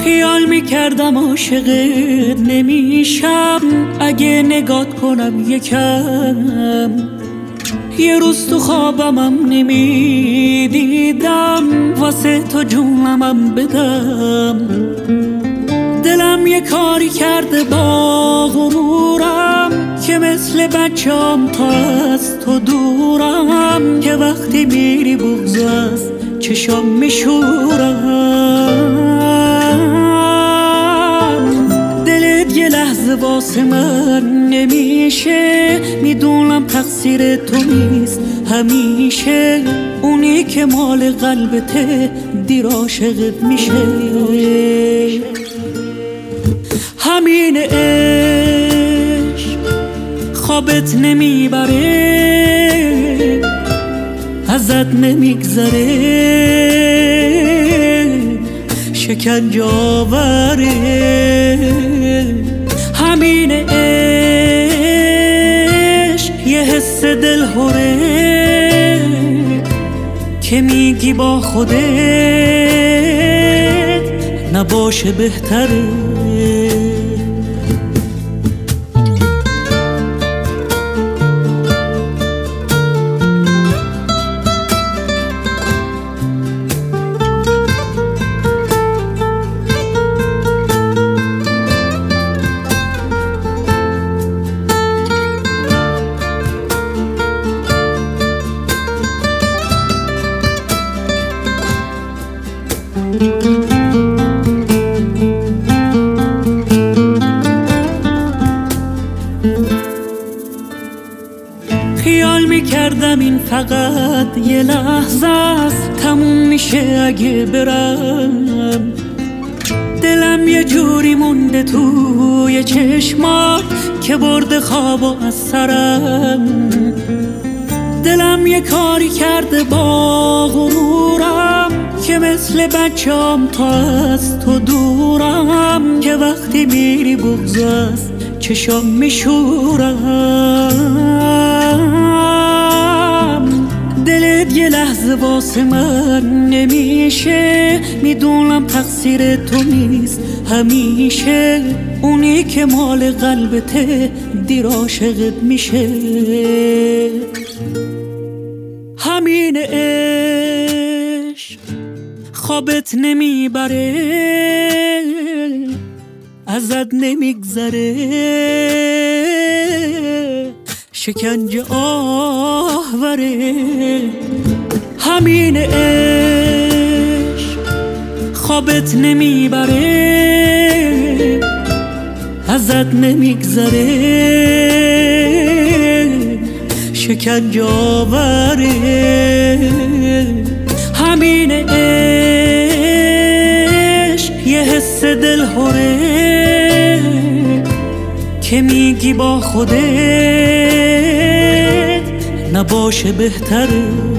خیال میکردم عاشقت نمیشم اگه نگات کنم یکم. یه روز تو خوابمم نمیدیدم واسه تو جونمم بدم. دلم یه کاری کرده با غرورم که مثل بچه‌ام تا از تو دورم، که وقتی میری بغض از چشام میشورم. دلت یه لحظه واسه من نمیشه، میدونم تقصیر تو نیست همیشه. اونی که مال قلبته دیر عاشقت میشه. همین عشق خوابت نمیبره، ازت نمیگذره، شکنجه آوره. همین عشق یه حس دلهوره که میگی با خودت نباشه بهتره. خیال میکردم این فقط یه لحظه است، تموم میشه اگه برم. دلم یه جوری مونده توی چشمات که برده خوابو از سرم. دلم یه کاری کرده با غرورم که مثل بچه‌ام تا از تو دورم، که وقتی میری بغض از چشام میشورم. دلت یه لحظه واسه من نمیشه، میدونم تقصیر تو نیست همیشه. اونی که مال قلبته دیر عاشقت میشه. همین عشق خوابت نمیبره، ازت نمیگذره، شکنجه آوره. همین عشق خوابت نمیبره، ازت نمیگذره، شکنجه آوره. همین عشق یه حس دلهوره که میگی با خودت نباشه بهتره.